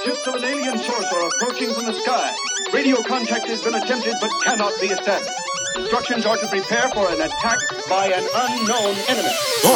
Ships of an alien source are approaching from the sky. Radio contact has been attempted but cannot be established. Instructions are to prepare for an attack by an unknown enemy.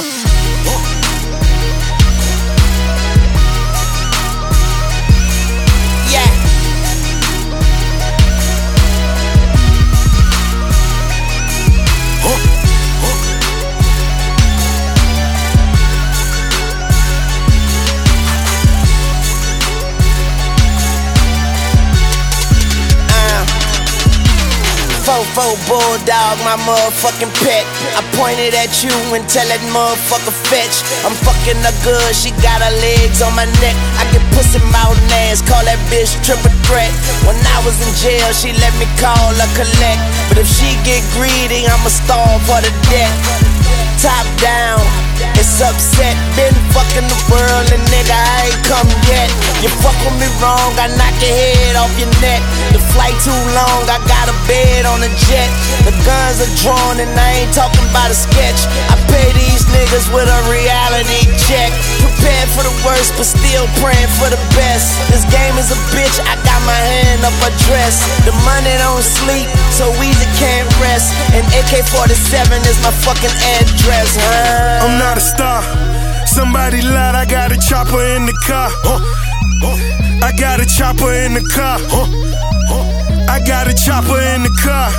Fofo bulldog, my motherfucking pet. I pointed at you and tell that motherfucker fetch. I'm fucking her good, she got her legs on my neck. I get pussy mouth and ass, call that bitch triple threat. When I was in jail, she let me call her collect. But if she get greedy, I'ma starve for the debt. Top down, it's upset. Been fucking the world and nigga, I ain't come yet. You fuck with me wrong, I knock your head off your neck. The flight too long, I got a bed on a jet. The guns are drawn and I ain't talking about a sketch. I pay these niggas with a reality check. Prepared for the worst, but still praying for the best. This game is a bitch, I got my hand up her dress. The money don't sleep, so easy can't rest. And AK-47 is my fucking address, huh? I'm not a star. Somebody lied, I got a chopper in the car. I got a chopper in the car. I got a chopper in the car.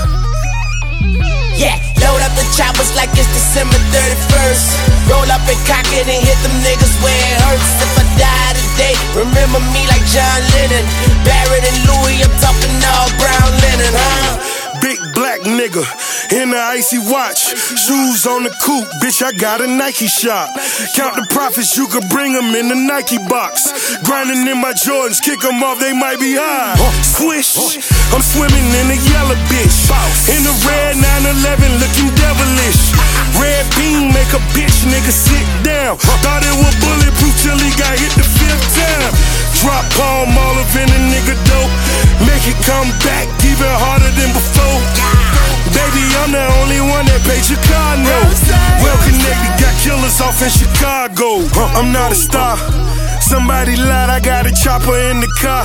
Yeah, load up the choppers like it's December 31st. Roll up and cock it and hit them niggas where it hurts. If I die today, remember me like John Lennon. Barrett and Louis, I'm talking all brown linen, huh? Big black nigga in the icy watch. Shoes on the coupe, bitch, I got a Nike shop. Count the profits, you could bring them in the Nike box. Grinding in my Jordans, kick them off, they might be high. Swish, I'm swimming in the yellow bitch. In the red 911, looking devilish. Red beam make a bitch nigga sit down. Thought it was bulletproof till he got hit the 5th time. Drop palm olive in a nigga dope. Make it come back even harder than before. Baby, I'm the only one that paid your car note. Well connected, got killers off in Chicago. I'm not a star. Somebody lied, I got a chopper in the car.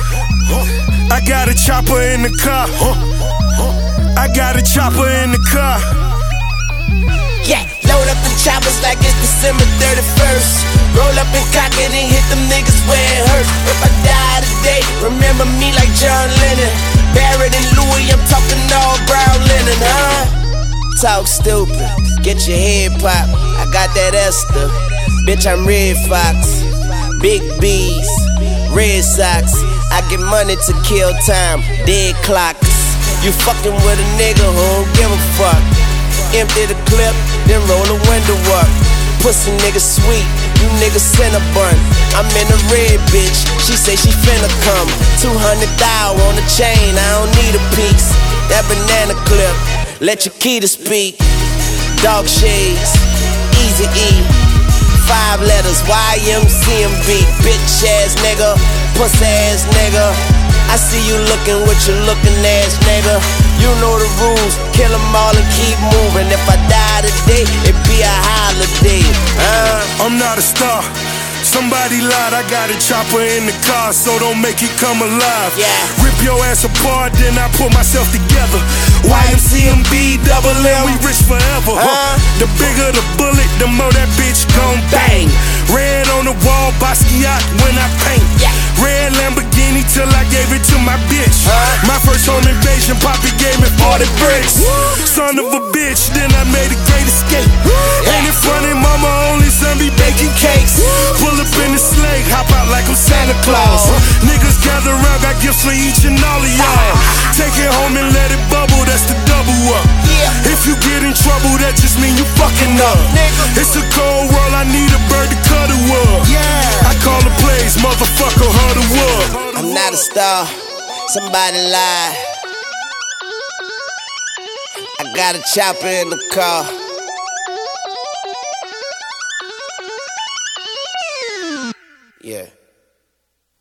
I got a chopper in the car. I got a chopper in the car. Yeah, load up the choppers like it's December 31st. Roll up and cock it and hit them niggas where it hurts. If I die today, remember me like John Lennon. Barrett and Louis, I'm talking all brown linen, huh? Talk stupid, get your head popped. I got that Esther, bitch, I'm Red Fox. Big B's, Red Sox. I get money to kill time, dead clocks. You fucking with a nigga who don't give a fuck. Empty the clip, then roll the window up. Pussy nigga sweet, you niggas Cinnabon. I'm in a red bitch, she say she finna come. 200,000 on the chain, I don't need a piece. That banana clip, let your key to speak. Dog shades, Easy E. 5 letters, YMCMB. Bitch ass nigga, pussy ass nigga. I see you looking with your looking ass nigga. You know the rules, kill them all and keep moving. If I die today, it be a holiday. I'm not a star. Somebody lied, I got a chopper in the car, so don't make it come alive. Yeah. Rip your ass apart, then I pull myself together. YMCMB, double M, we rich forever. The bigger the bullet, the more that bitch gon' bang. Red on the wall, Basquiat when I paint. Yeah. Red Lamborghini till I gave it to my bitch. My first home invasion, Poppy gave me 40 bricks. Son of a bitch, then I made a great escape. Ain't it funny, mama only son be baking cakes. Pull up in the sleigh, hop out like I'm Santa Claus. Niggas gather around, got gifts for each and all of y'all. Take it home and let it bubble, that's the double up. If you get in trouble, that just mean you fucking up. It's a cold world, I need a bird to cut a wood. I call the plays, motherfucker, hard the wood. I'm not a star, somebody lied. I got a chopper in the car.